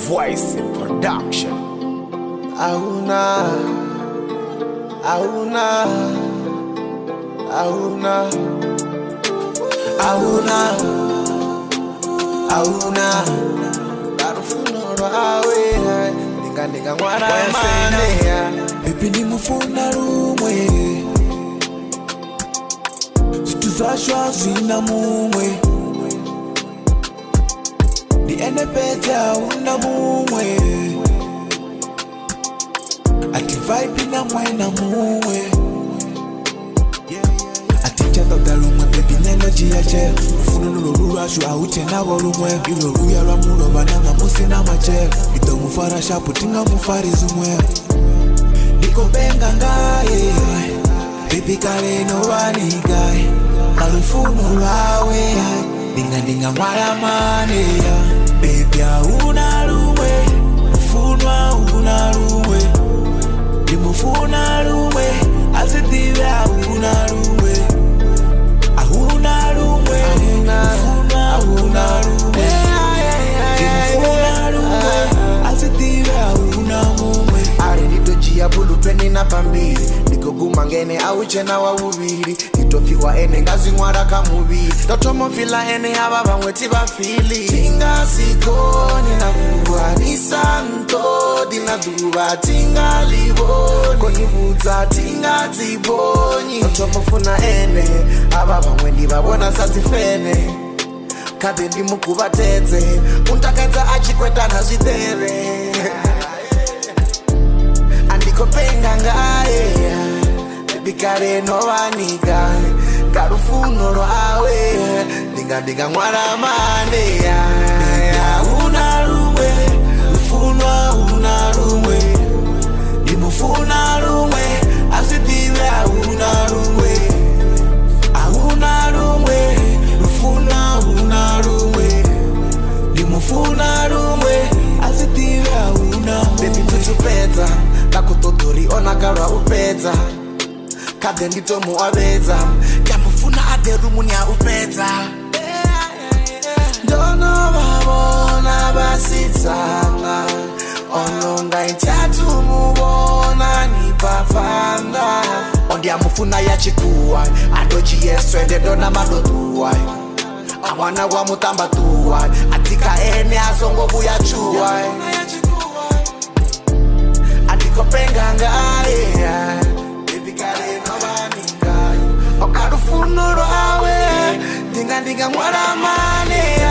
Voice in production. Auna Barufuno rawe Ndinga ngwara mane Baby ni mufuna rumwe Situzashwa zina mumwe Ni enepeta una mumwe Ati vibe na mwena mumwe Ati chata dalumwe baby energy ya che Ufunu nulolu rashu auche na volumwe Ilolu ya ramulo bananga musi na mache Ito mufara shapu tinga mufari zumwe Niko benga ngaye Baby kare no wani guy Kalufunu rawe Dinga mwala mane Baby auna lume Ufunwa una lume Nimufuna lume Azitiwe auna lume Auna lume Ufunwa una lume Nimufuna lume Azitiwe auna lume Arendito jia bulu tweni na pambiri Niko gumangene auche na wawubiri Nitofiwa ene ngazi ngwara kamubiri Totomo fila ene haba bangweti bafili Tinga sikoni na fuwa ni santo Dina duba tinga liboni Koni buza tinga ziboni Totomo funa ene haba bangweni babona satifene Kade ndi mukuba tete Untakaza achikweta na zitere Andiko penga ngaye Baby kare no waniga Karufuno rwawe Dinga mwara mane Una rumwe Ufunwa una rumwe Nimufuna rumwe Asitiwe una rumwe Una rumwe Ufunwa una rumwe Nimufuna rumwe Asitiwe una rumwe Baby tutupeta Kakutotori onagarwa upeta Kade ndito muwabeza Kamufuna aderumu nya upeta Dono babona basitsanga Ononga intatu mubona ni papanda Ondi amufuna ya chikuwa Adoji yeswende dona madotuwa Awana wa mutamba tuwa Atika ene azongo buya chuwa Andiko penga ngaye Baby kare no bani ngaye Okarufuno rwawe Dinga mwara mane